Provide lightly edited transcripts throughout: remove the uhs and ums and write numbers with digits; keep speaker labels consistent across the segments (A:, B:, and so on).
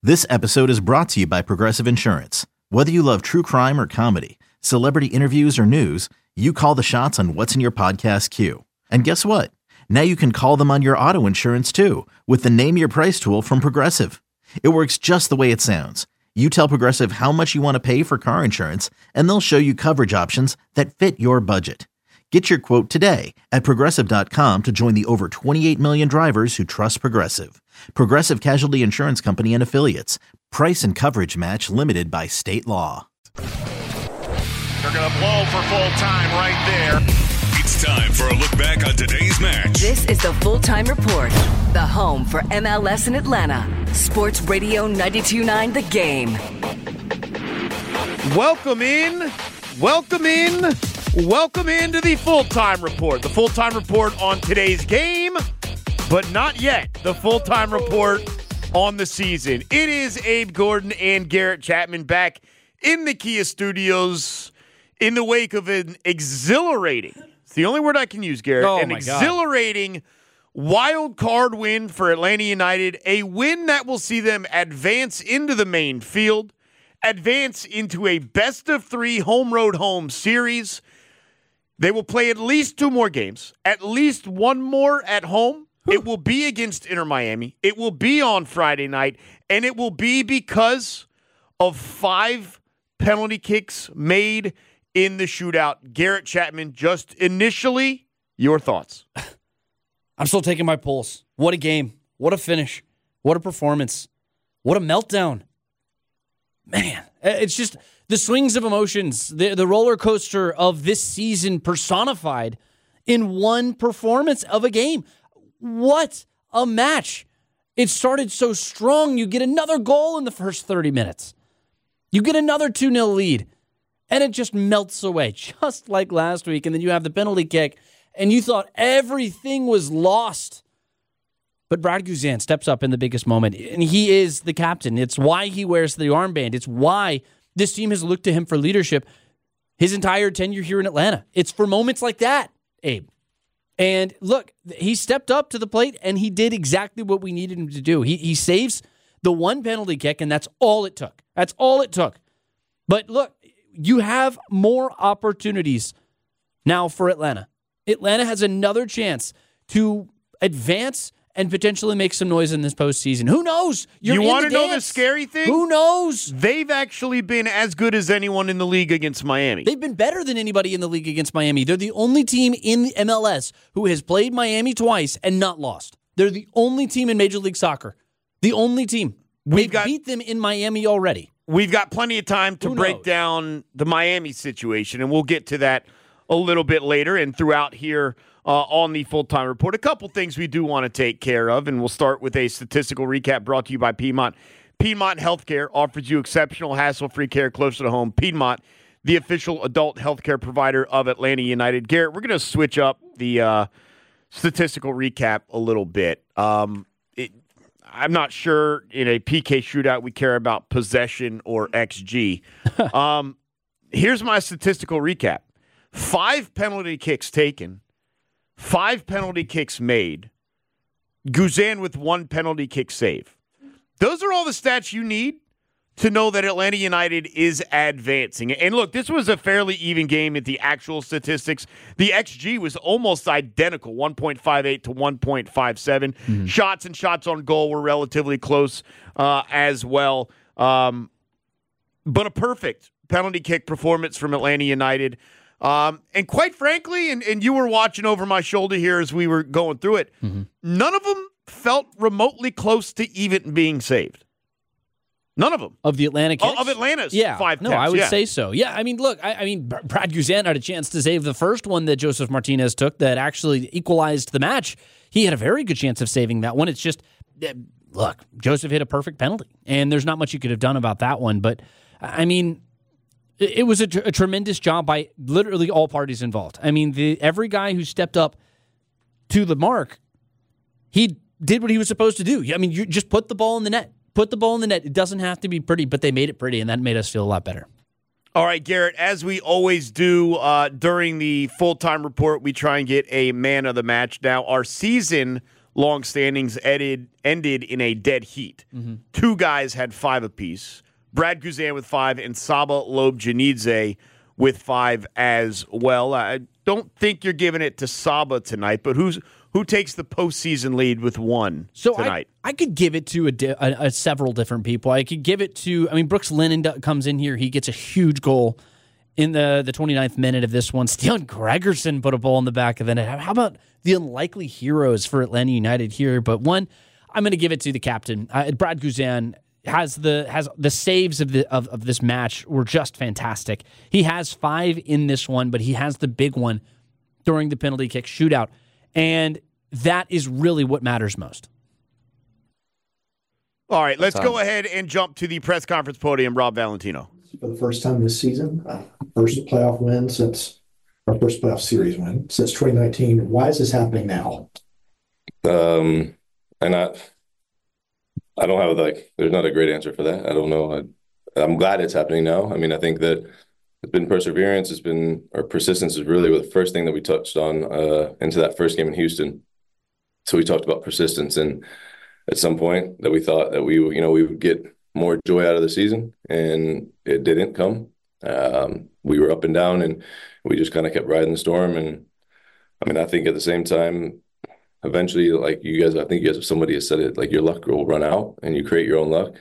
A: This episode is brought to you by Progressive Insurance. Whether you love true crime or comedy, celebrity interviews or news, you call the shots on what's in your podcast queue. And guess what? Now you can call them on your auto insurance too with the Name Your Price tool from Progressive. It works just the way it sounds. You tell Progressive how much you want to pay for car insurance, and they'll show you coverage options that fit your budget. Get your quote today at Progressive.com to join the over 28 million drivers who trust Progressive. Progressive Casualty Insurance Company and Affiliates. Price and coverage match limited by state law.
B: They're going to blow for full time right there.
C: It's time for a look back on today's match.
D: This is the Full Time Report, the home for MLS in Atlanta. Sports Radio 92.9 The Game.
B: Welcome in to the Full-Time Report. The Full-Time Report on today's game, but not yet the Full-Time Report on the season. It is Abe Gordon and Garrett Chapman back in the Kia studios in the wake of an exhilarating, it's the only word I can use, Garrett, exhilarating wild card win for Atlanta United, a win that will see them advance into the main field, advance into a best-of-3 home-road-home series. They will play at least 2 more games, at least 1 more at home. It will be against Inter Miami. It will be on Friday night, and it will be because of 5 penalty kicks made in the shootout. Garrett Chapman, just initially, your thoughts.
E: I'm still taking my pulse. What a game. What a finish. What a performance. What a meltdown. Man, it's just the swings of emotions, the roller coaster of this season personified in one performance of a game. What a match. It started so strong. You get another goal in the first 30 minutes. You get another 2-0 lead, and it just melts away, just like last week. And then you have the penalty kick, and you thought everything was lost. But Brad Guzan steps up in the biggest moment, and he is the captain. It's why he wears the armband. It's why this team has looked to him for leadership his entire tenure here in Atlanta. It's for moments like that, Abe. And look, he stepped up to the plate, and he did exactly what we needed him to do. He saves the one penalty kick, and that's all it took. That's all it took. But look, you have more opportunities now for Atlanta. Atlanta has another chance to advance and potentially make some noise in this postseason. Who knows?
B: You want to know the scary thing?
E: Who knows?
B: They've actually been as good as anyone in the league against Miami.
E: They've been better than anybody in the league against Miami. They're the only team in the MLS who has played Miami twice and not lost. They're the only team in Major League Soccer. The only team. We've beat them in Miami already.
B: We've got plenty of time to break down the Miami situation, and we'll get to that a little bit later and throughout here on the Full-Time Report. A couple things we do want to take care of, and we'll start with a statistical recap brought to you by Piedmont. Piedmont Healthcare offers you exceptional hassle-free care closer to home. Piedmont, the official adult healthcare provider of Atlanta United. Garrett, we're going to switch up the statistical recap a little bit. I'm not sure in a PK shootout we care about possession or XG. Here's my statistical recap. 5 penalty kicks taken, 5 penalty kicks made, Guzan with 1 penalty kick save. Those are all the stats you need to know that Atlanta United is advancing. And look, this was a fairly even game at the actual statistics. The XG was almost identical, 1.58 to 1.57. Mm-hmm. Shots and shots on goal were relatively close as well. But a perfect penalty kick performance from Atlanta United. And quite frankly, and you were watching over my shoulder here as we were going through it, none of them felt remotely close to even being saved. None of them.
E: Of the Atlanta kicks?
B: Of Atlanta's 5
E: No,
B: attempts,
E: I would say so. Yeah, I mean, look, Brad Guzan had a chance to save the first one that Joseph Martinez took that actually equalized the match. He had a very good chance of saving that one. It's just, look, Joseph hit a perfect penalty, and there's not much you could have done about that one. But, I mean, it was a tremendous job by literally all parties involved. I mean, every guy who stepped up to the mark, he did what he was supposed to do. I mean, you just put the ball in the net. Put the ball in the net. It doesn't have to be pretty, but they made it pretty, and that made us feel a lot better.
B: All right, Garrett, as we always do during the full-time report, we try and get a man of the match. Now, our season long standings ended in a dead heat. Two guys had 5 apiece. Brad Guzan with 5 and Saba Lobjanidze with 5 as well. I don't think you're giving it to Saba tonight, but who takes the postseason lead with 1 tonight?
E: I could give it to several different people. I could give it to, Brooks Lennon comes in here. He gets a huge goal in the 29th minute of this one. Steven Gregerson put a ball in the back of the net. How about the unlikely heroes for Atlanta United here? But one, I'm going to give it to the captain. Brad Guzan has the saves of this match were just fantastic. He has 5 in this one, but he has the big one during the penalty kick shootout. And that is really what matters most.
B: All right, let's go ahead and jump to the press conference podium. Rob Valentino.
F: For the first time this season, first playoff win since our first playoff series win since 2019. Why is this happening now?
G: And I don't have there's not a great answer for that. I don't know. I'm glad it's happening now. I think that it's been perseverance. Our persistence is really the first thing that we touched on into that first game in Houston. So we talked about persistence, and at some point that we thought that we would get more joy out of the season, and it didn't come. We were up and down, and we just kind of kept riding the storm. And I think at the same time, eventually, I think you guys, somebody has said it, your luck will run out and you create your own luck.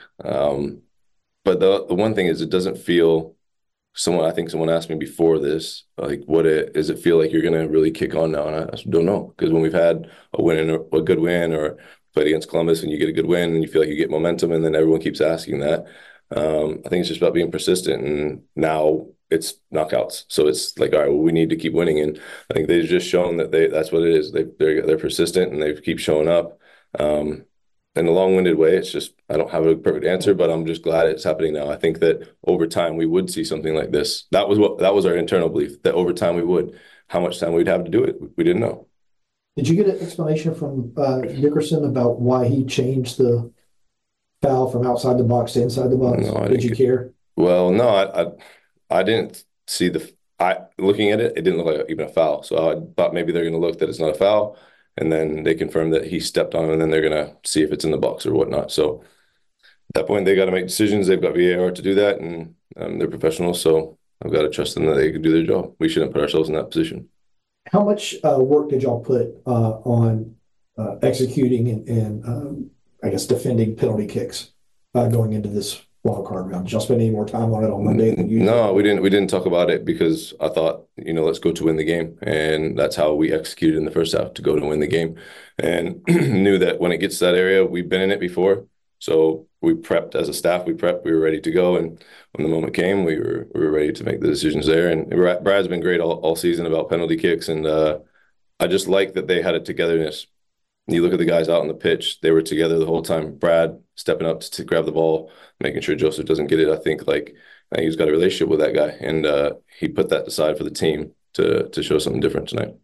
G: But the one thing is, it doesn't feel, someone asked me before this, does it feel like you're going to really kick on now? And I don't know, because when we've had a good win, or played against Columbus and you get a good win and you feel like you get momentum, and then everyone keeps asking that. I think it's just about being persistent, and now it's knockouts. So it's all right, well, we need to keep winning. And I think they've just shown that that's what it is. They're persistent, and they keep showing up. In a long-winded way, it's just, I don't have a perfect answer, but I'm just glad it's happening now. I think that over time we would see something like this. That was our internal belief, that over time we would. How much time we'd have to do it, we didn't know.
F: Did you get an explanation from Nickerson about why he changed the foul from outside the box to inside the box?
G: No,
F: Did you care?
G: Well, no, I didn't see looking at it, it didn't look like even a foul. So I thought maybe they're going to look that it's not a foul, and then they confirmed that he stepped on it, and then they're going to see if it's in the box or whatnot. So at that point, they got to make decisions. They've got VAR to do that, and they're professionals, so I've got to trust them that they can do their job. We shouldn't put ourselves in that position.
F: How much work did y'all put on executing and I guess defending penalty kicks going into this wild card round? Did y'all spend any more time on it on Monday than you did?
G: No, we didn't. We didn't talk about it because I thought, let's go to win the game, and that's how we executed in the first half, to go to win the game, and knew that when it gets to that area, we've been in it before. So we prepped as a staff. We were ready to go, and when the moment came, we were ready to make the decisions there. And Brad's been great all season about penalty kicks, and I just like that they had a togetherness. You look at the guys out on the pitch; they were together the whole time. Brad stepping up to grab the ball, making sure Joseph doesn't get it. I think he's got a relationship with that guy, and he put that aside for the team to show something different tonight.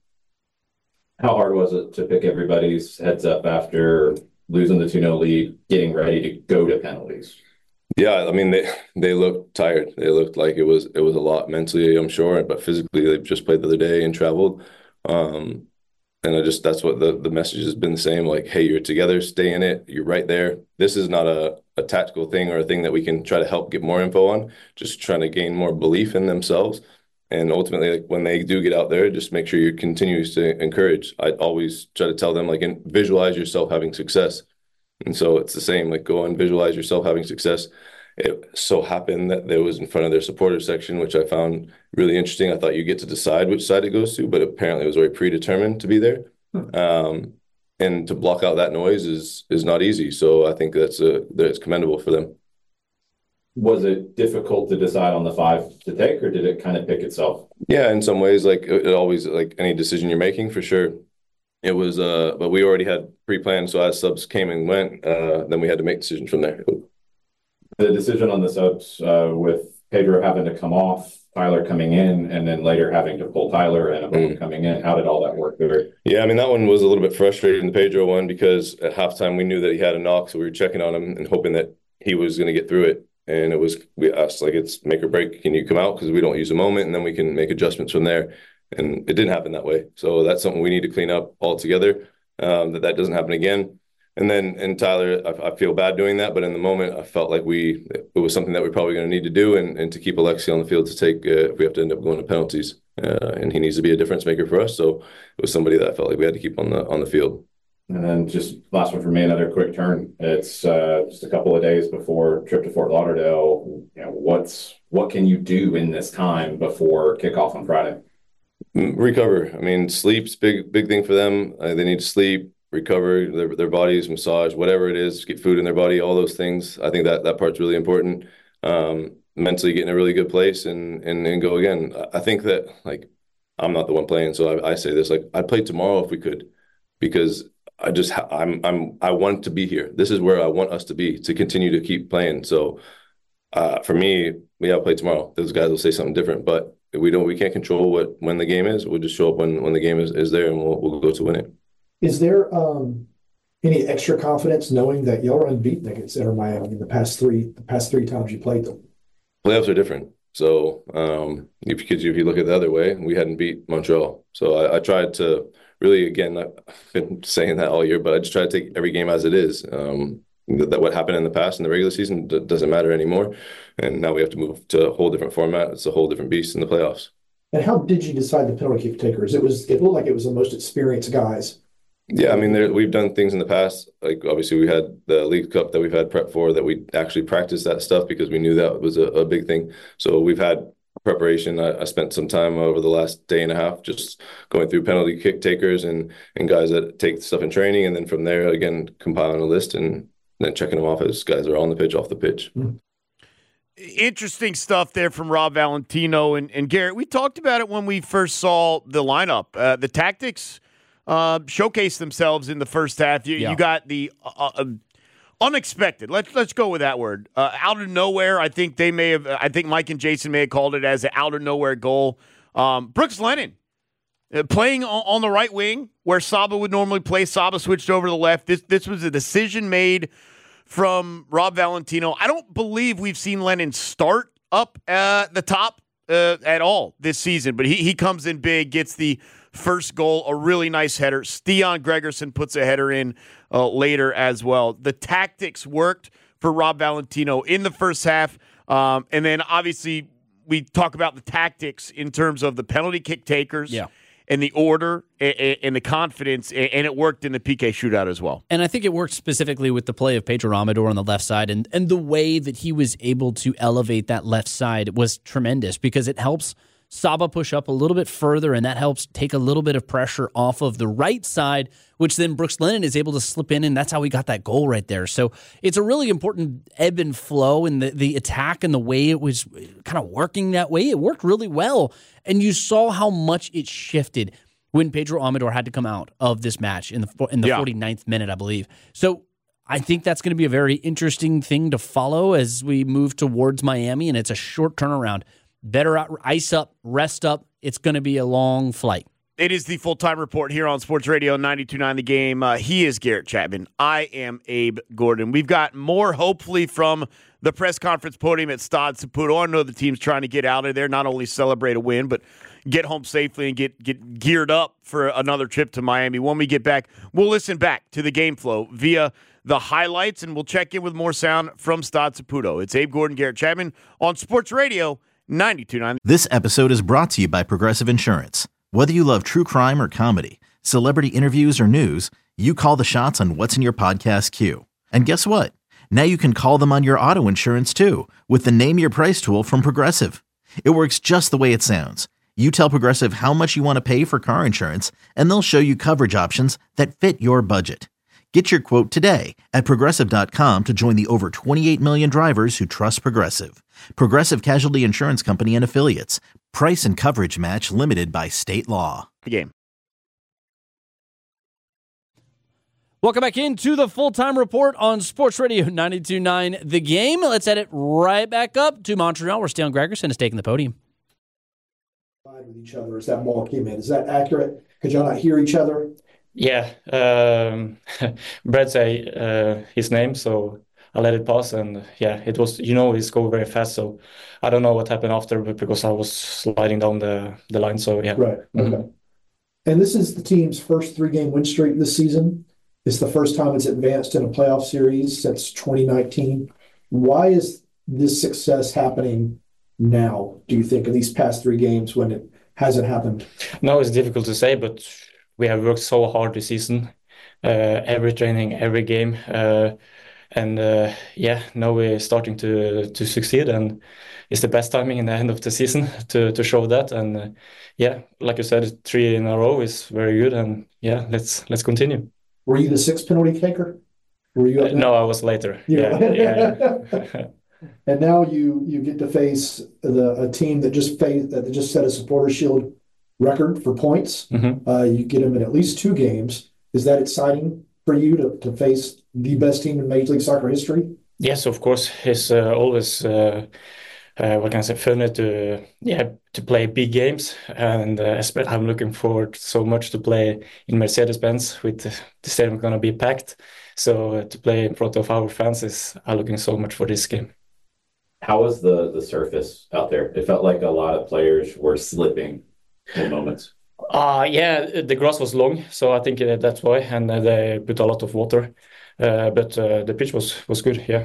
H: How hard was it to pick everybody's heads up after losing the 2-0 lead, getting ready to go to penalties?
G: Yeah, they looked tired. They looked like it was a lot mentally, I'm sure, but physically they've just played the other day and traveled. And that's what the message has been the same. Hey, you're together, stay in it. You're right there. This is not a tactical thing or a thing that we can try to help get more info on, just trying to gain more belief in themselves. And ultimately, when they do get out there, just make sure you continue to encourage. I always try to tell them, visualize yourself having success. And so it's the same, go and visualize yourself having success. It so happened that there was in front of their supporters section, which I found really interesting. I thought you get to decide which side it goes to, but apparently it was already predetermined to be there. And to block out that noise is not easy. So I think that's commendable for them.
H: Was it difficult to decide on the 5 to take, or did it kind of pick itself?
G: Yeah, in some ways, it always, any decision you're making, for sure. It was, but we already had pre-planned. So as subs came and went, then we had to make decisions from there.
H: The decision on the subs with Pedro having to come off, Tyler coming in, and then later having to pull Tyler and Abone coming in. How did all that work there? Yeah,
G: that one was a little bit frustrating, the Pedro one, because at halftime we knew that he had a knock, so we were checking on him and hoping that he was going to get through it. And we asked, it's make or break. Can you come out? Because we don't use a moment, and then we can make adjustments from there. And it didn't happen that way. So that's something we need to clean up altogether. that doesn't happen again. And Tyler, I feel bad doing that, but in the moment, I felt like it was something that we're probably going to need to do, and to keep Alexi on the field to take if we have to end up going to penalties. And he needs to be a difference maker for us. So it was somebody that I felt like we had to keep on the field.
H: And then just last one for me, another quick turn. It's just a couple of days before trip to Fort Lauderdale. What can you do in this time before kickoff on Friday?
G: Recover. I mean, sleep's big thing for them. They need to sleep, recover their bodies, massage, whatever it is, get food in their body, all those things. I think that part's really important. Mentally get in a really good place and go again. I think that, like, I'm not the one playing, so I say this, like, I'd play tomorrow if we could, because I want to be here. This is where I want us to be, to continue to keep playing. So for me, we have to play tomorrow. Those guys will say something different, but we can't control when the game is. We'll just show up when the game is there, and we'll go to win it.
F: Is there any extra confidence knowing that y'all are unbeaten against Inter Miami in the past three times you played them?
G: Playoffs are different. So if you look at it the other way, we hadn't beat Montreal. So I tried to really, again, I've been saying that all year, but I just try to take every game as it is. That what happened in the past in the regular season doesn't matter anymore. And now we have to move to a whole different format. It's a whole different beast in the playoffs.
F: And how did you decide the penalty kick takers? It looked like it was the most experienced guys.
G: Yeah, I mean, we've done things in the past. Like, obviously, we had the League Cup that we've had prep for, that we actually practiced that stuff because we knew that was a big thing. So we've had preparation. I spent some time over the last day and a half just going through penalty kick takers and guys that take stuff in training. And then from there, again, compiling a list and then checking them off as guys are on the pitch, off the pitch.
F: Mm-hmm.
B: Interesting stuff there from Rob Valentino and Garrett. We talked about it when we first saw the lineup. The tactics showcased themselves in the first half. You got the unexpected. Let's go with that word. Out of nowhere, I think Mike and Jason may have called it as an out of nowhere goal. Brooks Lennon playing on the right wing where Saba would normally play. Saba switched over to the left. This was a decision made from Rob Valentino. I don't believe we've seen Lennon start up the top at all this season, but he comes in big, gets the first goal, a really nice header. Stian Gregerson puts a header in later as well. The tactics worked for Rob Valentino in the first half, and then obviously we talk about the tactics in terms of the penalty kick takers.
E: Yeah.
B: And the order and the confidence, and it worked in the PK shootout as well.
E: And I think it worked specifically with the play of Pedro Amador on the left side, and the way that he was able to elevate that left side was tremendous because it helps Saba push up a little bit further, and that helps take a little bit of pressure off of the right side, which then Brooks Lennon is able to slip in, and that's how we got that goal right there. So it's a really important ebb and flow in the attack and the way it was kind of working that way. It worked really well, and you saw how much it shifted when Pedro Amador had to come out of this match in the 49th minute, I believe. So I think that's going to be a very interesting thing to follow as we move towards Miami, and it's a short turnaround. Better ice up, rest up. It's going to be a long flight.
B: It is the full-time report here on Sports Radio 92.9 The Game. He is Garrett Chapman. I am Abe Gordon. We've got more, hopefully, from the press conference podium at Stade Saputo. I know the team's trying to get out of there, not only celebrate a win, but get home safely and get geared up for another trip to Miami. When we get back, we'll listen back to the game flow via the highlights, and we'll check in with more sound from Stade Saputo. It's Abe Gordon, Garrett Chapman on Sports Radio 92.9.
A: This episode is brought to you by Progressive Insurance. Whether you love true crime or comedy, celebrity interviews or news, you call the shots on what's in your podcast queue. And guess what? Now you can call them on your auto insurance too with the Name Your Price tool from Progressive. It works just the way it sounds. You tell Progressive how much you want to pay for car insurance, and they'll show you coverage options that fit your budget. Get your quote today at Progressive.com to join the over 28 million drivers who trust Progressive. Progressive Casualty Insurance Company and Affiliates. Price and coverage match limited by state law.
B: The game.
E: Welcome back into the full-time report on Sports Radio 92.9 The Game. Let's head it right back up to Montreal, where Stian Gregerson is taking the podium.
F: With each other as that ball came in. Is that accurate? Could y'all not hear each other?
I: Yeah. Brad say his name, so I let it pass, and yeah, it was, he scored very fast, so I don't know what happened after, but because I was sliding down the line, so yeah.
F: Right. Okay. And this is the team's first 3-game win streak this season. It's the first time it's advanced in a playoff series since 2019. Why is this success happening now, do you think, in these past 3 games when it hasn't happened?
I: No, it's difficult to say, but we have worked so hard this season. Every training, every game. Now we're starting to succeed, and it's the best timing in the end of the season to show that. And like you said, 3 in a row is very good, and let's continue.
F: Were you the 6th penalty taker? Were you?
I: No, I was later. Yeah.
F: And now you get to face a team that just set a Supporters Shield record for points.
I: Mm-hmm.
F: You get them in at least 2 games. Is that exciting for you to face the best team in Major League Soccer history?
I: Yes, of course. It's always fun to play big games, and I'm looking forward so much to play in Mercedes-Benz with the stadium going to be packed. So to play in front of our fans I'm looking so much for this game.
H: How was the surface out there? It felt like a lot of players were slipping in moments.
I: The grass was long, so I think that's why, and they put a lot of water. But the pitch was good, yeah.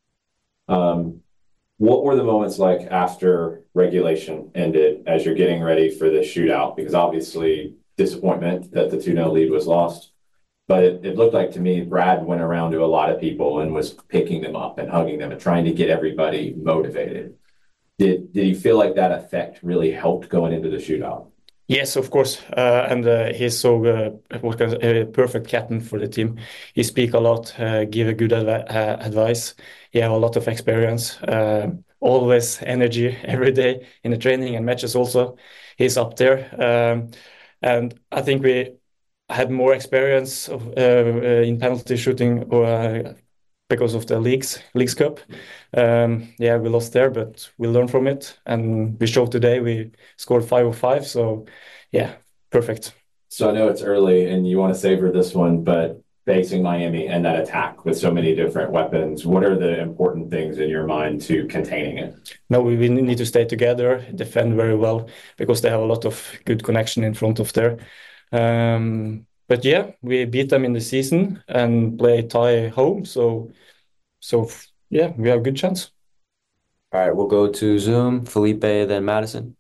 H: What were the moments like after regulation ended as you're getting ready for the shootout? Because obviously disappointment that the 2-0 lead was lost. But it looked like to me Brad went around to a lot of people and was picking them up and hugging them and trying to get everybody motivated. Did you feel like that effect really helped going into the shootout?
I: Yes, of course. And he's so a perfect captain for the team. He speaks a lot, give a good advice. He has a lot of experience, always energy every day in the training and matches also. He's up there. And I think we had more experience in penalty shooting because of the Leagues Cup. We lost there, but we learned from it. And we showed today we scored 5 of 5. So, perfect.
H: So I know it's early and you want to savor this one, but facing Miami and that attack with so many different weapons, what are the important things in your mind to containing it?
I: No, we need to stay together, defend very well, because they have a lot of good connection in front of there. But we beat them in the season and play tie home. So we have a good chance.
J: All right, we'll go to Zoom, Felipe, then Madison.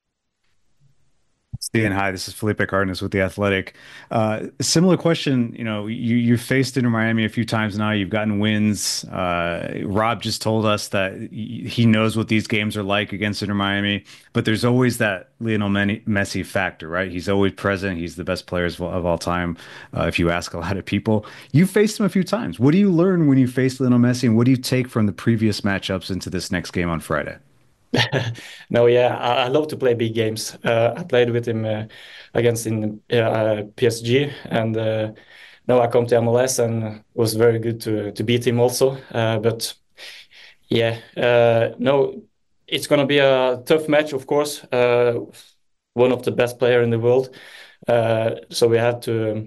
K: Stian, hi, this is Felipe Cardenas with The Athletic. Similar question, you faced Inter Miami a few times now. You've gotten wins. Rob just told us that he knows what these games are like against Inter Miami, but there's always that Lionel Messi factor, right? He's always present. He's the best player of all time, if you ask a lot of people. You faced him a few times. What do you learn when you face Lionel Messi, and what do you take from the previous matchups into this next game on Friday?
I: I love to play big games. I played with him against in PSG, and now I come to MLS, and it was very good to beat him also. It's going to be a tough match, of course. One of the best players in the world, so we have to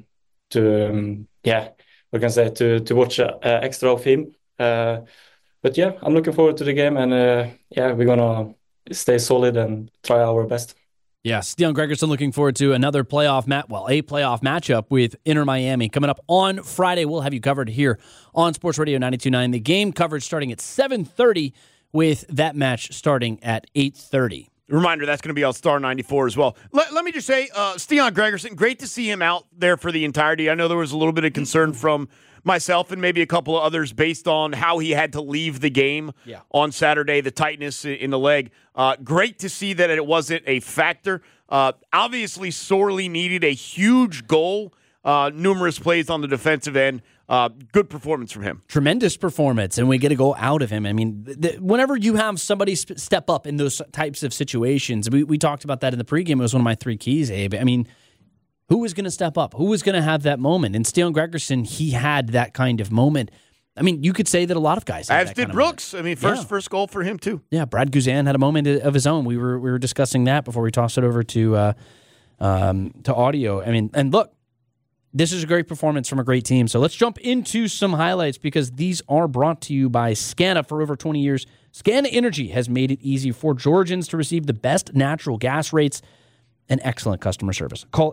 I: watch extra of him. But I'm looking forward to the game, and we're going to stay solid and try our best.
E: Yeah, Stian Gregerson looking forward to another playoff matchup with Inter Miami. Coming up on Friday, we'll have you covered here on Sports Radio 92.9. The game coverage starting at 7:30 with that match starting at 8:30.
B: Reminder, that's going to be on Star 94 as well. Let me just say, Stian Gregerson, great to see him out there for the entirety. I know there was a little bit of concern from myself and maybe a couple of others based on how he had to leave the game on Saturday, the tightness in the leg. Great to see that it wasn't a factor. Obviously sorely needed a huge goal, numerous plays on the defensive end. Good performance from him.
E: Tremendous performance, and we get to go out of him. I mean, whenever you have somebody step up in those types of situations, we talked about that in the pregame. It was one of my 3 keys, Abe. I mean, who was going to step up? Who was going to have that moment? And Stian Gregerson, he had that kind of moment. I mean, you could say that a lot of guys had
B: as did Brooks. I mean, first goal for him too.
E: Yeah, Brad Guzan had a moment of his own. We were discussing that before we tossed it over to audio. I mean, and look, this is a great performance from a great team. So let's jump into some highlights, because these are brought to you by Scana. For over 20 years, Scana Energy has made it easy for Georgians to receive the best natural gas rates and excellent customer service. Call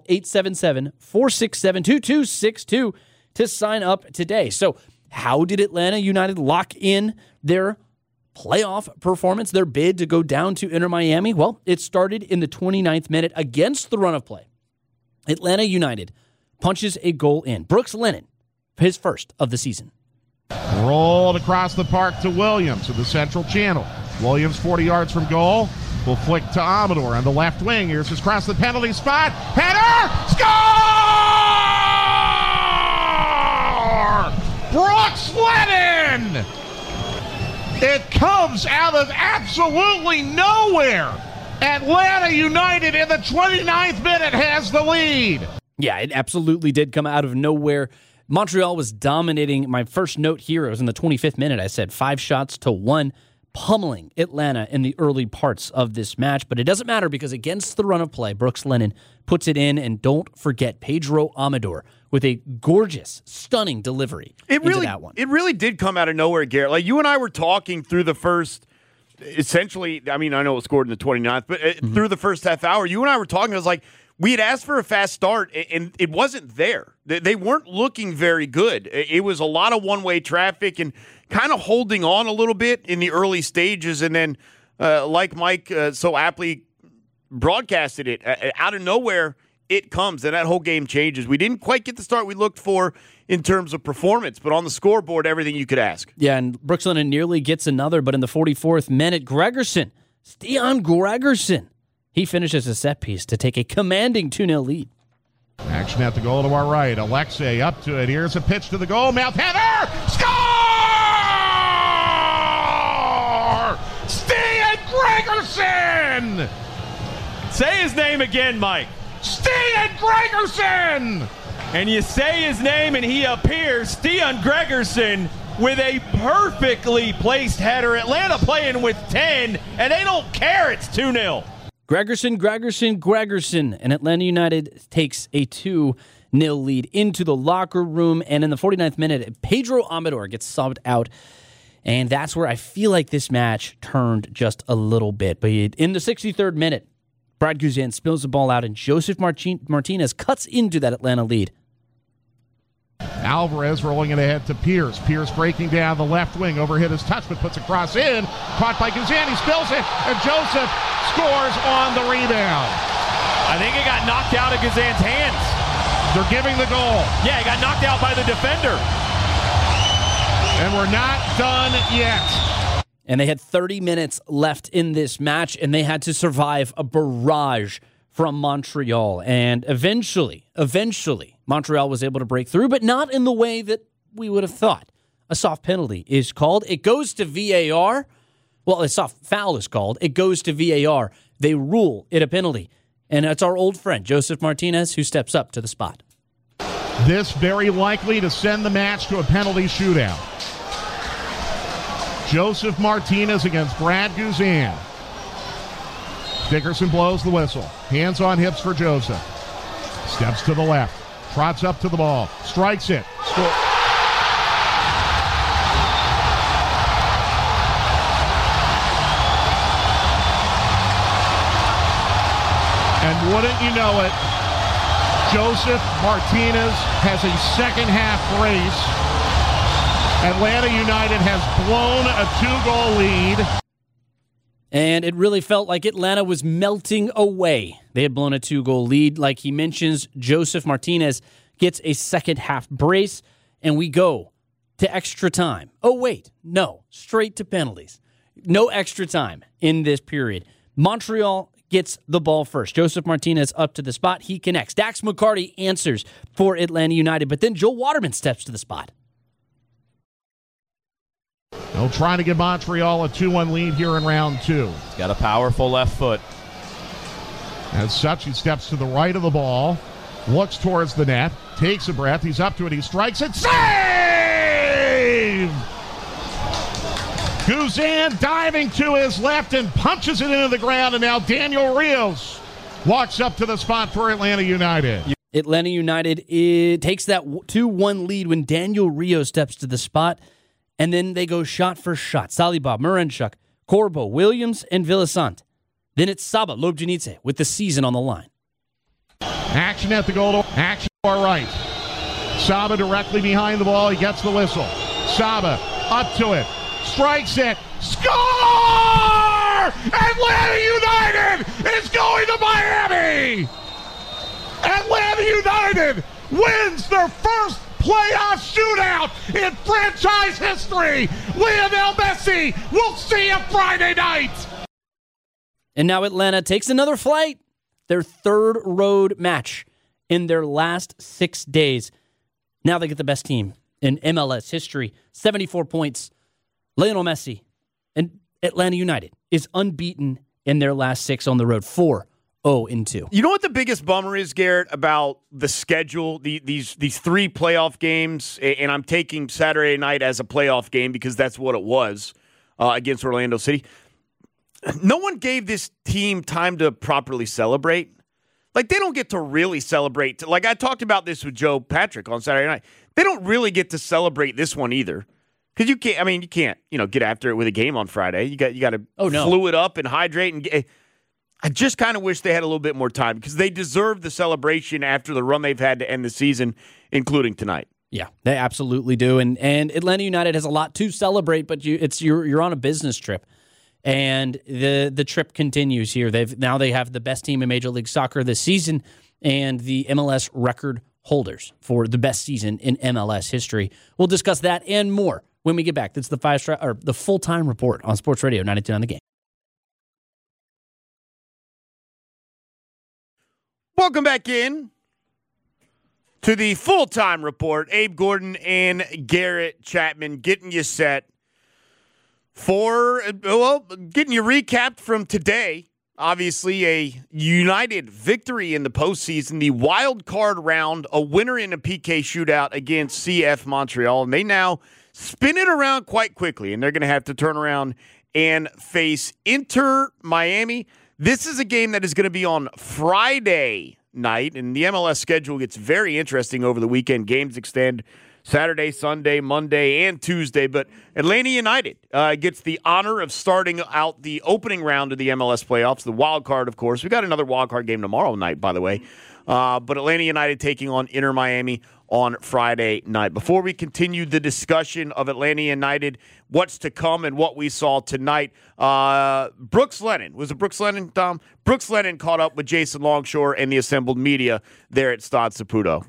E: 877-467-2262 to sign up today. So how did Atlanta United lock in their playoff performance, their bid to go down to Inter Miami? Well, it started in the 29th minute against the run of play. Atlanta United punches a goal in. Brooks Lennon, his first of the season.
L: Rolled across the park to Williams in the central channel. Williams 40 yards from goal. Will flick to Amador on the left wing. Here's his cross the penalty spot. Header! Score! Brooks Lennon! It comes out of absolutely nowhere. Atlanta United in the 29th minute has the lead.
E: Yeah, it absolutely did come out of nowhere. Montreal was dominating. My first note here, it was in the 25th minute. I said 5 shots to 1, pummeling Atlanta in the early parts of this match. But it doesn't matter because against the run of play, Brooks Lennon puts it in. And don't forget Pedro Amador with a gorgeous, stunning delivery into that one.
B: It really did come out of nowhere, Garrett. Like you and I were talking through the first, essentially, I mean, I know it scored in the 29th, but through the first half hour, you and I were talking. I was like, we had asked for a fast start, and it wasn't there. They weren't looking very good. It was a lot of one-way traffic and kind of holding on a little bit in the early stages. And then, like Mike so aptly broadcasted it, out of nowhere, it comes, and that whole game changes. We didn't quite get the start we looked for in terms of performance, but on the scoreboard, everything you could ask.
E: Yeah, and Brooks Lennon nearly gets another, but in the 44th minute, Stian Gregerson, he finishes a set piece to take a commanding 2-0 lead.
L: Action at the goal to our right. Alexei up to it. Here's a pitch to the goal. Mouth header! Score! Stian Gregerson!
M: Say his name again, Mike.
L: Stian Gregerson!
M: And you say his name and he appears. Stian Gregerson with a perfectly placed header. Atlanta playing with 10, and they don't care. It's 2-0.
E: Gregerson, and Atlanta United takes a 2-0 lead into the locker room. And in the 49th minute, Pedro Amador gets subbed out. And that's where I feel like this match turned just a little bit. But in the 63rd minute, Brad Guzan spills the ball out, and Joseph Martinez cuts into that Atlanta lead.
L: Alvarez rolling it ahead to Pierce. Pierce breaking down the left wing. Overhit his touch, but puts a cross in. Caught by Guzan. He spills it, and Joseph scores on the rebound.
M: I think it got knocked out of Guzan's hands.
L: They're giving the goal.
M: Yeah, he got knocked out by the defender.
L: And we're not done yet.
E: And they had 30 minutes left in this match, and they had to survive a barrage from Montreal. And eventually, Montreal was able to break through, but not in the way that we would have thought. A soft penalty is called. It goes to VAR. Well, a soft foul is called. It goes to VAR. They rule it a penalty. And it's our old friend, Joseph Martinez, who steps up to the spot.
L: This very likely to send the match to a penalty shootout. Joseph Martinez against Brad Guzan. Dickerson blows the whistle. Hands on hips for Joseph. Steps to the left. Trots up to the ball. Strikes it. Score. And wouldn't you know it, Joseph Martinez has a second half brace. Atlanta United has blown a 2-goal lead.
E: And it really felt like Atlanta was melting away. They had blown a 2-goal lead. Like he mentions, Joseph Martinez gets a second half brace, and we go to extra time. Oh, wait, no, straight to penalties. No extra time in this period. Montreal gets the ball first. Joseph Martinez up to the spot. He connects. Dax McCarty answers for Atlanta United, but then Joel Waterman steps to the spot.
L: They'll try to give Montreal a 2-1 lead here in round 2.
M: He's got a powerful left foot.
L: As such, he steps to the right of the ball, looks towards the net, takes a breath, he's up to it, he strikes it, save! Guzan diving to his left and punches it into the ground, and now Daniel Rios walks up to the spot for Atlanta United.
E: Atlanta United takes that 2-1 lead when Daniel Rios steps to the spot. And then they go shot for shot. Saliba, Marenchuk, Corbo, Williams, and Villasant. Then it's Saba Lobjanidze with the season on the line.
L: Action at the goal. Action far right. Saba directly behind the ball. He gets the whistle. Saba up to it. Strikes it. Score! Atlanta United is going to Miami! Atlanta United wins their first playoff shootout in franchise history. Lionel Messi, we'll see you Friday night.
E: And now Atlanta takes another flight. Their third road match in their last 6 days. Now they get the best team in MLS history. 74 points. Lionel Messi and Atlanta United is unbeaten in their last 6 on the road. 4-0-2.
B: You know what the biggest bummer is, Garrett, about the schedule? These 3 playoff games, and I'm taking Saturday night as a playoff game because that's what it was against Orlando City. No one gave this team time to properly celebrate. Like, they don't get to really celebrate. Like, I talked about this with Joe Patrick on Saturday night. They don't really get to celebrate this one either. Because you can't, get after it with a game on Friday. You got to flew it up and hydrate. And I just kind of wish they had a little bit more time because they deserve the celebration after the run they've had to end the season, including tonight.
E: Yeah, they absolutely do. And Atlanta United has a lot to celebrate, but you're on a business trip. And the trip continues here. They have the best team in Major League Soccer this season and the MLS record holders for the best season in MLS history. We'll discuss that and more when we get back. That's the full-time report on Sports Radio 92.9 The Game.
B: Welcome back in to the full-time report. Abe Gordon and Garrett Chapman getting you set for, getting you recapped from today. Obviously, a United victory in the postseason, the wild card round, a winner in a PK shootout against CF Montreal. And they now spin it around quite quickly, and they're going to have to turn around and face Inter Miami. This is a game that is going to be on Friday night, and the MLS schedule gets very interesting over the weekend. Games extend Saturday, Sunday, Monday, and Tuesday. But Atlanta United gets the honor of starting out the opening round of the MLS playoffs, the wild card, of course. We got another wild card game tomorrow night, by the way. But Atlanta United taking on Inter Miami on Friday night. Before we continue the discussion of Atlanta United, what's to come and what we saw tonight, Brooks Lennon. Was it Brooks Lennon, Tom? Brooks Lennon caught up with Jason Longshore and the assembled media there at Stade Saputo.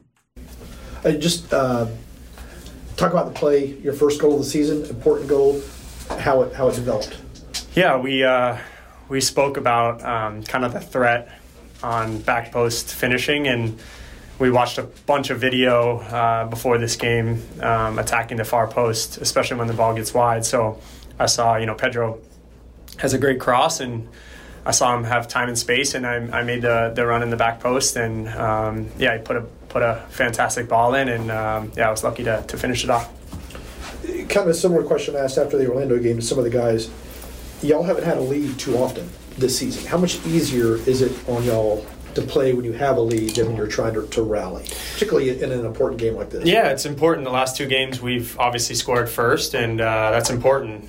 F: Talk about the play, your first goal of the season, important goal, how it developed.
I: Yeah, we spoke about kind of the threat on back post finishing, and we watched a bunch of video before this game attacking the far post, especially when the ball gets wide. So I saw, Pedro has a great cross, and I saw him have time and space, and I made the run in the back post, and he put a fantastic ball in, and I was lucky to finish it off.
F: Kind of a similar question I asked after the Orlando game to some of the guys. Y'all haven't had a lead too often this season. How much easier is it on y'all to play when you have a lead than when you're trying to rally, particularly in an important game like this?
I: Yeah, it's important. The last 2 games we've obviously scored first, and that's important.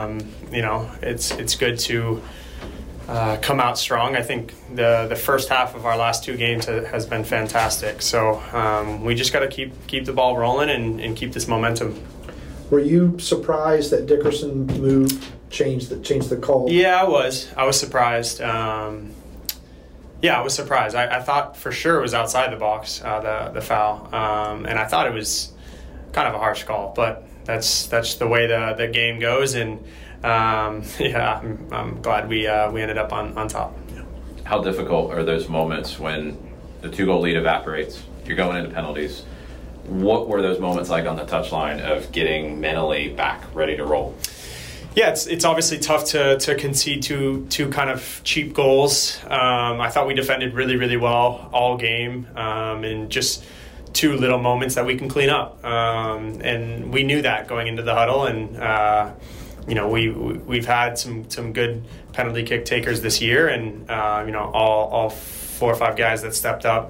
I: It's good to come out strong. I think the first half of our last 2 games has been fantastic. So we just got to keep the ball rolling and keep this momentum.
F: Were you surprised that Dickerson move changed the call?
I: Yeah, I was surprised. I was surprised. I thought for sure it was outside the box, the foul, and I thought it was kind of a harsh call. But that's the way the game goes, and I'm glad we ended up on top.
N: How difficult are those moments when the 2-goal lead evaporates? You're going into penalties. What were those moments like on the touchline of getting mentally back, ready to roll?
I: Yeah, it's obviously tough to concede two kind of cheap goals. I thought we defended really, really well all game, and just 2 little moments that we can clean up. And we knew that going into the huddle, and we've had some good penalty kick takers this year, and all 4 or 5 guys that stepped up,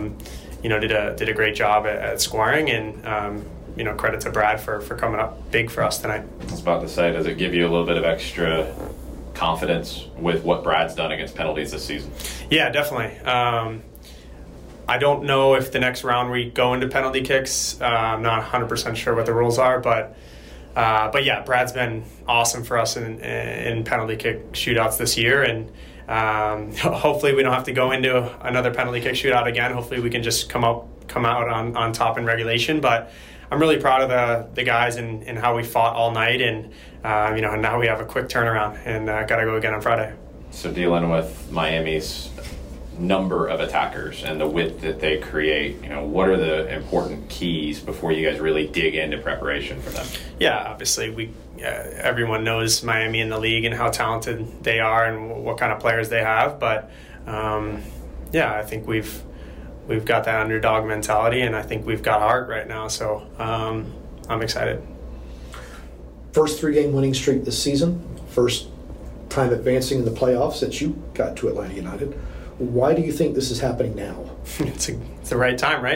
I: did a great job at scoring, and credit to Brad for coming up big for us tonight.
N: I was about to say, does it give you a little bit of extra confidence with what Brad's done against penalties this season?
I: Yeah, definitely.
O: I don't know if the next round we go into penalty kicks. I'm not 100% sure what the rules are, but yeah, Brad's been awesome for us in penalty kick shootouts this year, and hopefully we don't have to go into another penalty kick shootout again. Hopefully we can just come out on top in regulation. But I'm really proud of the guys and how we fought all night, and now we have a quick turnaround and got to go again on Friday.
N: So dealing with Miami's number of attackers and the width that they create, what are the important keys before you guys really dig into preparation for them?
O: Yeah, obviously everyone knows Miami in the league and how talented they are and what kind of players they have, but I think we've got that underdog mentality, and I think we've got heart right now, so I'm excited.
F: First 3-game winning streak this season, first time advancing in the playoffs since you got to Atlanta United. Why do you think this is happening now?
O: It's the right time, right?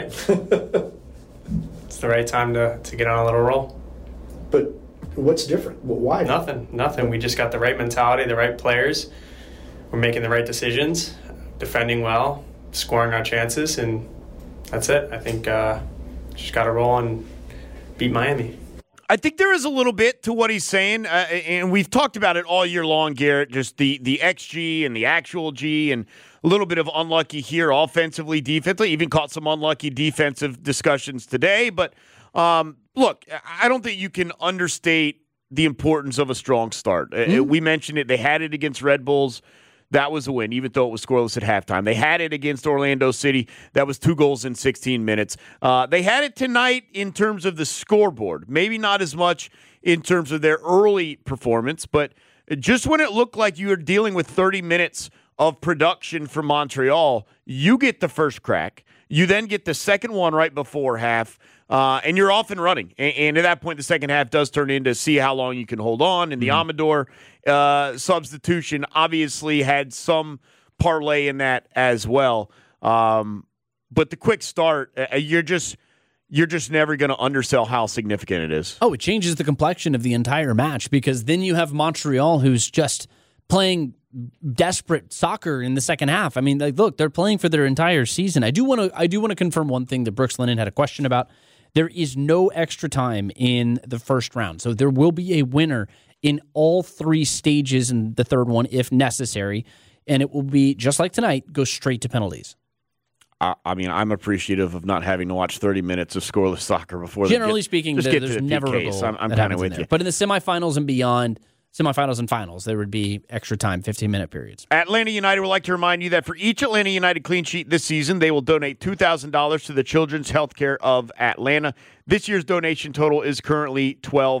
O: It's the right time to get on a little roll.
F: But what's different? Why?
O: Nothing. We just got the right mentality, the right players. We're making the right decisions, defending well, scoring our chances, and that's it. I think just got to roll and beat Miami.
B: I think there is a little bit to what he's saying, and we've talked about it all year long, Garrett, just the XG and the actual G, and a little bit of unlucky here offensively, defensively, even caught some unlucky defensive discussions today. But look, I don't think you can understate the importance of a strong start. We mentioned it. They had it against Red Bulls. That was a win, even though it was scoreless at halftime. They had it against Orlando City. That was 2 goals in 16 minutes. They had it tonight in terms of the scoreboard. Maybe not as much in terms of their early performance, but just when it looked like you were dealing with 30 minutes of production from Montreal, you get the first crack. You then get the second one right before half, and you're off and running. And at that point, the second half does turn into see how long you can hold on. And the Amador substitution obviously had some parlay in that as well. But the quick start, you're just never going to undersell how significant it is.
E: Oh, it changes the complexion of the entire match, because then you have Montreal, who's just playing desperate soccer in the second half. I mean, look, they're playing for their entire season. I do want to confirm one thing that Brooks Lennon had a question about. There is no extra time in the first round, so there will be a winner in all 3 stages in the third one if necessary, and it will be, just like tonight, go straight to penalties.
B: I mean, I'm appreciative of not having to watch 30 minutes of scoreless soccer before.
E: Generally speaking, there's never a goal.
B: I'm kind of with you.
E: But in the semifinals and beyond, semifinals and finals, there would be extra time, 15-minute periods.
B: Atlanta United would like to remind you that for each Atlanta United clean sheet this season, they will donate $2,000 to the Children's Healthcare of Atlanta. This year's donation total is currently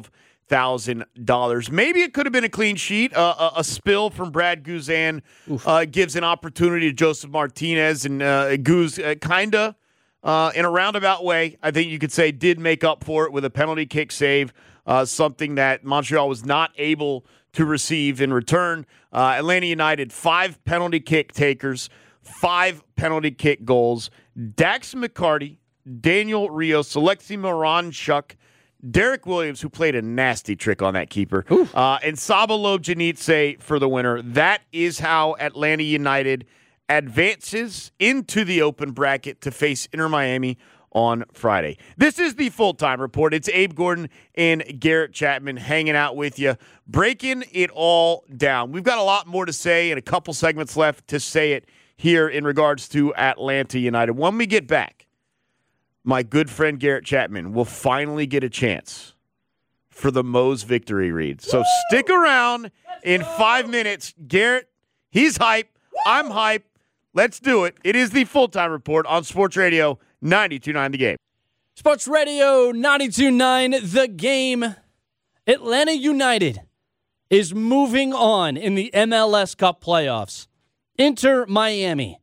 B: $12,000. Maybe it could have been a clean sheet. A spill from Brad Guzan gives an opportunity to Joseph Martinez, and Guz kind of, in a roundabout way, I think you could say, did make up for it with a penalty kick save. Something that Montreal was not able to receive in return. Atlanta United, 5 penalty kick takers, 5 penalty kick goals. Dax McCarty, Daniel Rios, Alexei Moranchuk, Derek Williams, who played a nasty trick on that keeper, and Saba Lobjanidze for the winner. That is how Atlanta United advances into the open bracket to face Inter Miami on Friday. This is the Full-Time Report. It's Abe Gordon and Garrett Chapman hanging out with you, breaking it all down. We've got a lot more to say and a couple segments left to say it here in regards to Atlanta United. When we get back, my good friend Garrett Chapman will finally get a chance for the Moe's victory read. So stick around in 5 minutes. Garrett, he's hype. I'm hype. Let's do it. It is the Full-Time Report on Sports Radio 92.9 The Game.
E: Sports Radio 92.9 The Game. Atlanta United is moving on in the MLS Cup playoffs. Inter Miami.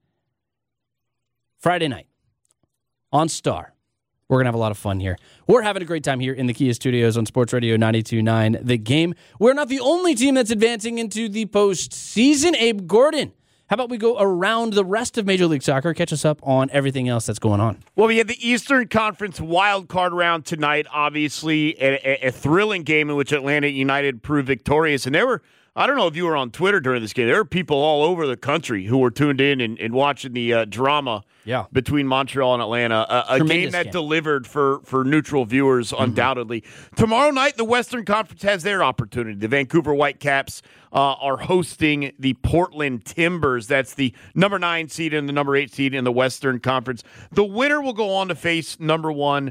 E: Friday night on Star. We're going to have a lot of fun here. We're having a great time here in the Kia Studios on Sports Radio 92.9 The Game. We're not the only team that's advancing into the postseason. Abe Gordon, how about we go around the rest of Major League Soccer, catch us up on everything else that's going on?
B: Well, we had the Eastern Conference wild card round tonight, obviously a thrilling game in which Atlanta United proved victorious. And there were I don't know if you were on Twitter during this game. There were people all over the country who were tuned in and watching the drama between Montreal and Atlanta. A game that delivered for neutral viewers, undoubtedly. Tomorrow night, the Western Conference has their opportunity. The Vancouver Whitecaps are hosting the Portland Timbers. That's the number 9 seed and the number 8 seed in the Western Conference. The winner will go on to face number 1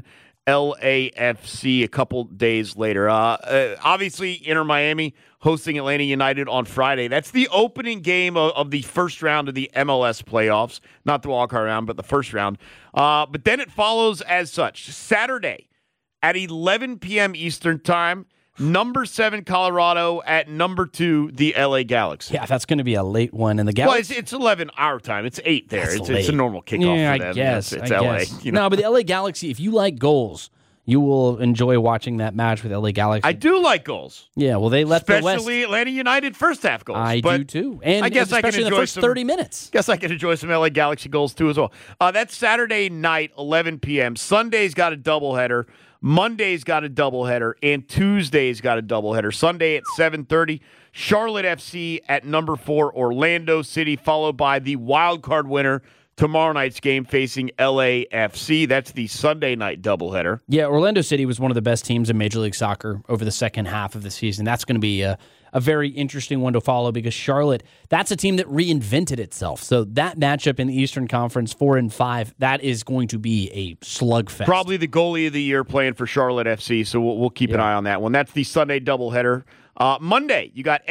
B: LAFC a couple days later. Obviously, Inter Miami hosting Atlanta United on Friday. That's the opening game of the first round of the MLS playoffs. Not the wildcard round, but the first round. But then it follows as such. Saturday at 11 p.m. Eastern Time, number 7 Colorado at number 2 the LA Galaxy.
E: Yeah, that's going to be a late one. And the Galaxy.
B: Well, it's 11 our time. It's 8 there. It's a normal kickoff for them.
E: I guess.
B: It's LA. You know?
E: No, but the LA Galaxy, if you like goals, you will enjoy watching that match with LA Galaxy.
B: I do like goals.
E: Yeah, well, they let the West.
B: Especially Atlanta United first half goals.
E: I do too. And
B: I guess
E: especially
B: I can
E: in the first 30 minutes.
B: Guess I can enjoy some LA Galaxy goals too as well. That's Saturday night, 11 p.m. Sunday's got a doubleheader. Monday's got a doubleheader, and Tuesday's got a doubleheader. Sunday at 7:30, Charlotte FC at number 4 Orlando City, followed by the wild card winner tomorrow night's game facing LAFC. That's the Sunday night doubleheader.
E: Yeah, Orlando City was one of the best teams in Major League Soccer over the second half of the season. That's going to be a very interesting one to follow because Charlotte, that's a team that reinvented itself. So that matchup in the Eastern Conference, 4-5, that is going to be a slugfest.
B: Probably the goalie of the year playing for Charlotte FC, so we'll keep an eye on that one. That's the Sunday doubleheader. Monday, you got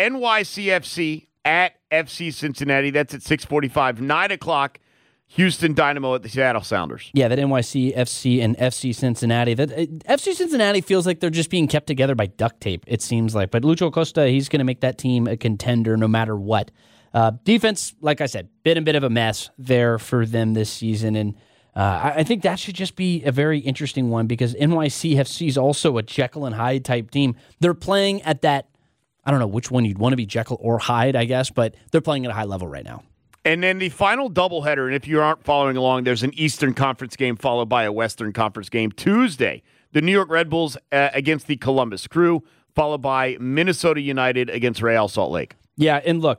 B: NYCFC at FC Cincinnati. That's at 6:45, 9 o'clock. Houston Dynamo at the Seattle Sounders.
E: Yeah, that NYCFC and FC Cincinnati. That FC Cincinnati feels like they're just being kept together by duct tape, it seems like. But Lucho Acosta, he's going to make that team a contender no matter what. Defense, like I said, been a bit of a mess there for them this season. And I think that should just be a very interesting one because NYCFC is also a Jekyll and Hyde type team. They're playing at that, I don't know which one you'd want to be, Jekyll or Hyde, I guess, but they're playing at a high level right now.
B: And then the final doubleheader, and if you aren't following along, there's an Eastern Conference game followed by a Western Conference game. Tuesday, the New York Red Bulls against the Columbus Crew, followed by Minnesota United against Real Salt Lake.
E: Yeah, and look,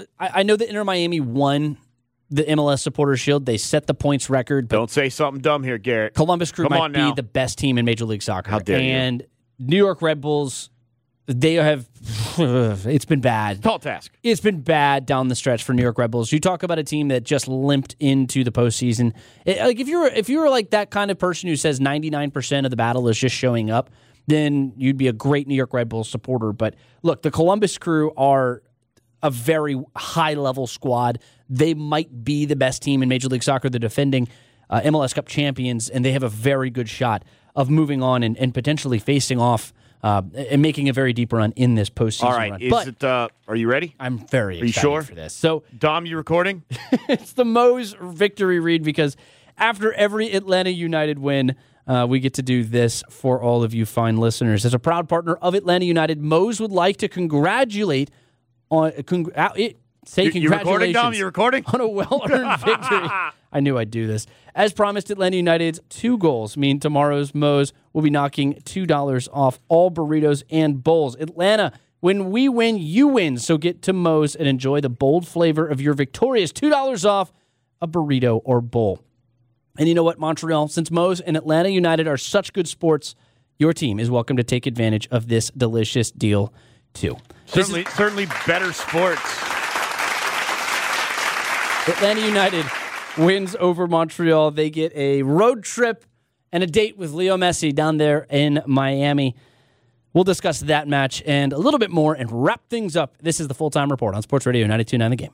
E: I know that Inter Miami won the MLS Supporters Shield. They set the points record.
B: Don't say something dumb here, Garrett.
E: Columbus Crew might be the best team in Major League Soccer.
B: How dare you.
E: And New York Red Bulls, they have, it's been bad.
B: Tall task.
E: It's been bad down the stretch for New York Red Bulls. You talk about a team that just limped into the postseason. Like if you were like that kind of person who says 99% of the battle is just showing up, then you'd be a great New York Red Bulls supporter. But look, the Columbus Crew are a very high-level squad. They might be the best team in Major League Soccer. They're defending MLS Cup champions, and they have a very good shot of moving on and potentially facing off and making a very deep run in this postseason
B: run. All right,
E: run.
B: Are you ready?
E: I'm very excited
B: sure?
E: for this. So,
B: Dom, you recording?
E: It's the Moe's victory read because after every Atlanta United win, we get to do this for all of you fine listeners. As a proud partner of Atlanta United, Moe's would like to congratulate on congratulations.
B: You recording, Dom? You recording?
E: On a well-earned victory. I knew I'd do this. As promised, Atlanta United's 2 goals mean tomorrow's Moe's will be knocking $2 off all burritos and bowls. Atlanta, when we win, you win. So get to Moe's and enjoy the bold flavor of your victorious $2 off a burrito or bowl. And you know what, Montreal? Since Moe's and Atlanta United are such good sports, your team is welcome to take advantage of this delicious deal, too.
B: Certainly better sports.
E: Atlanta United wins over Montreal. They get a road trip and a date with Leo Messi down there in Miami. We'll discuss that match and a little bit more and wrap things up. This is the Full-Time Report on Sports Radio 92.9 The Game.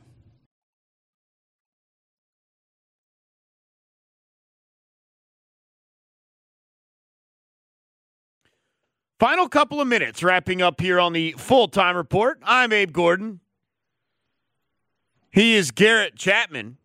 B: Final couple of minutes wrapping up here on the Full-Time Report. I'm Abe Gordon. He is Garrett Chapman.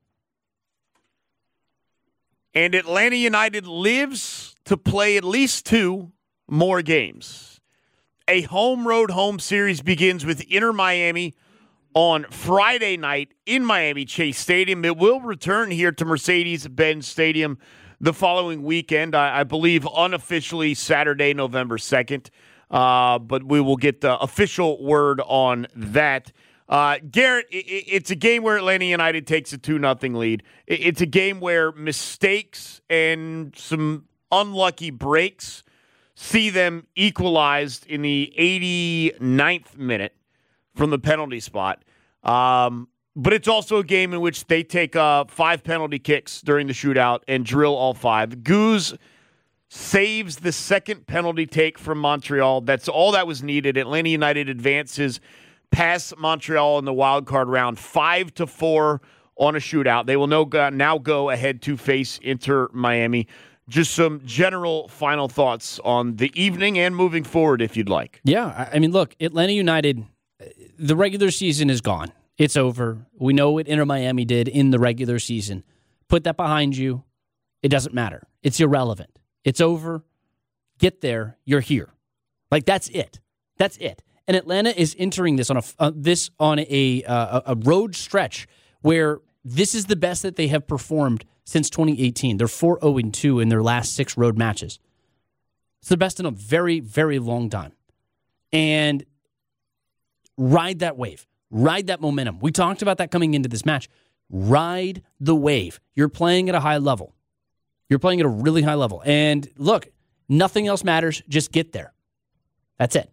B: And Atlanta United lives to play at least 2 more games. A home series begins with Inter Miami on Friday night in Miami Chase Stadium. It will return here to Mercedes-Benz Stadium the following weekend, I believe unofficially Saturday, November 2nd. but we will get the official word on that. Garrett, it's a game where Atlanta United takes a 2-0 lead. It's a game where mistakes and some unlucky breaks see them equalized in the 89th minute from the penalty spot. But it's also a game in which they take 5 penalty kicks during the shootout and drill all 5. Goose saves the second penalty take from Montreal. That's all that was needed. Atlanta United advances past Montreal in the wild card round 5-4 on a shootout. They will now go ahead to face Inter Miami. Just some general final thoughts on the evening and moving forward, if you'd like.
E: Yeah, I mean, look, Atlanta United, the regular season is gone. It's over. We know what Inter Miami did in the regular season. Put that behind you. It doesn't matter. It's irrelevant. It's over. Get there. You're here. Like, that's it. That's it. And Atlanta is entering this on a road stretch where this is the best that they have performed since 2018. They're 4-0-2 in their last 6 road matches. It's the best in a very, very long time. And ride that wave. Ride that momentum. We talked about that coming into this match. Ride the wave. You're playing at a high level. You're playing at a really high level. And look, nothing else matters. Just get there. That's it.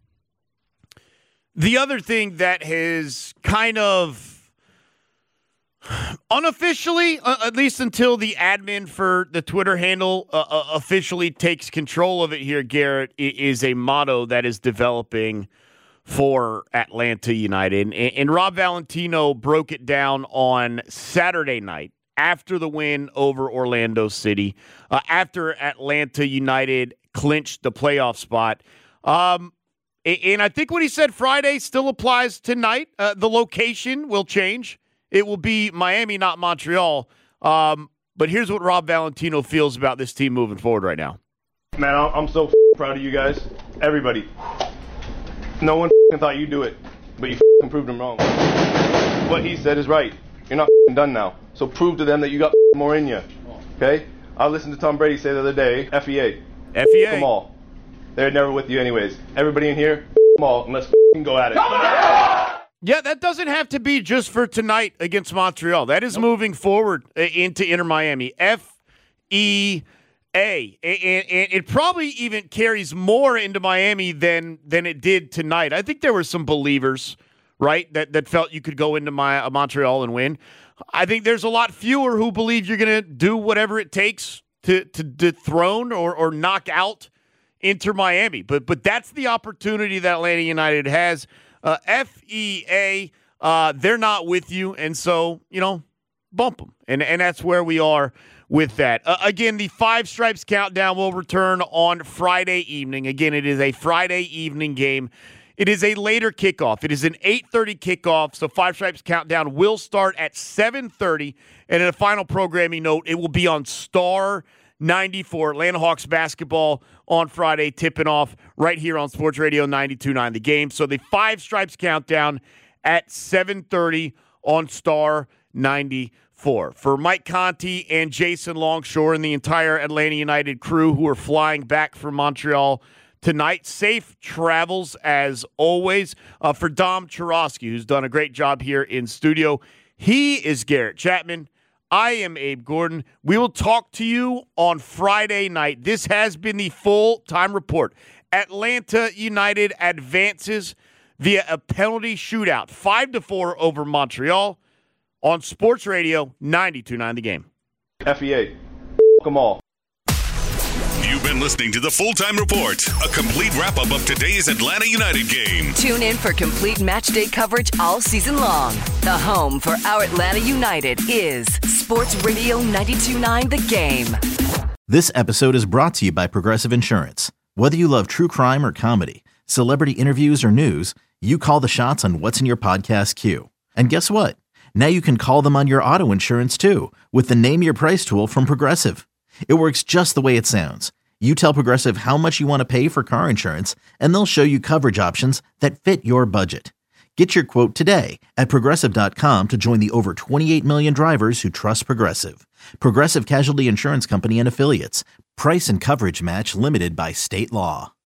B: The other thing that has kind of unofficially, at least until the admin for the Twitter handle officially takes control of it here, Garrett, is a motto that is developing for Atlanta United. And Rob Valentino broke it down on Saturday night after the win over Orlando City, after Atlanta United clinched the playoff spot. And I think what he said Friday still applies tonight. The location will change. It will be Miami, not Montreal. But here's what Rob Valentino feels about this team moving forward right now.
P: Man, I'm so proud of you guys. Everybody. No one thought you'd do it, but you proved them wrong. What he said is right. You're not done now. So prove to them that you got more in you. Okay? I listened to Tom Brady say the other day, FEA.
B: FEA.
P: Them all. They're never with you anyways. Everybody in here, them all, and let's go at it.
B: Yeah, that doesn't have to be just for tonight against Montreal. That is moving forward into Inter Miami. FEA. And it probably even carries more into Miami than it did tonight. I think there were some believers, right, that felt you could go into Montreal and win. I think there's a lot fewer who believe you're going to do whatever it takes to dethrone or knock out Inter Miami. But that's the opportunity that Atlanta United has. FEA, they're not with you, and so, bump them. And that's where we are with that. Again, the Five Stripes Countdown will return on Friday evening. Again, it is a Friday evening game. It is a later kickoff. It is an 8:30 kickoff, so Five Stripes Countdown will start at 7:30. And in a final programming note, it will be on Star 94, Atlanta Hawks basketball on Friday, tipping off right here on Sports Radio 92.9 The Game. So the Five Stripes Countdown at 7:30 on Star 94. For Mike Conti and Jason Longshore and the entire Atlanta United crew who are flying back from Montreal tonight, safe travels as always. For Dom Churosky, who's done a great job here in studio, he is Garrett Chapman. I am Abe Gordon. We will talk to you on Friday night. This has been the full-time report. Atlanta United advances via a penalty shootout, 5-4 over Montreal on Sports Radio 92.9 The Game.
P: FEA. Them all.
C: You've been listening to the Full-Time Report, a complete wrap-up of today's Atlanta United game.
D: Tune in for complete match day coverage all season long. The home for our Atlanta United is Sports Radio 92.9 The Game.
A: This episode is brought to you by Progressive Insurance. Whether you love true crime or comedy, celebrity interviews or news, you call the shots on what's in your podcast queue. And guess what? Now you can call them on your auto insurance too with the Name Your Price tool from Progressive. It works just the way it sounds. You tell Progressive how much you want to pay for car insurance, and they'll show you coverage options that fit your budget. Get your quote today at Progressive.com to join the over 28 million drivers who trust Progressive. Progressive Casualty Insurance Company and Affiliates. Price and coverage match limited by state law.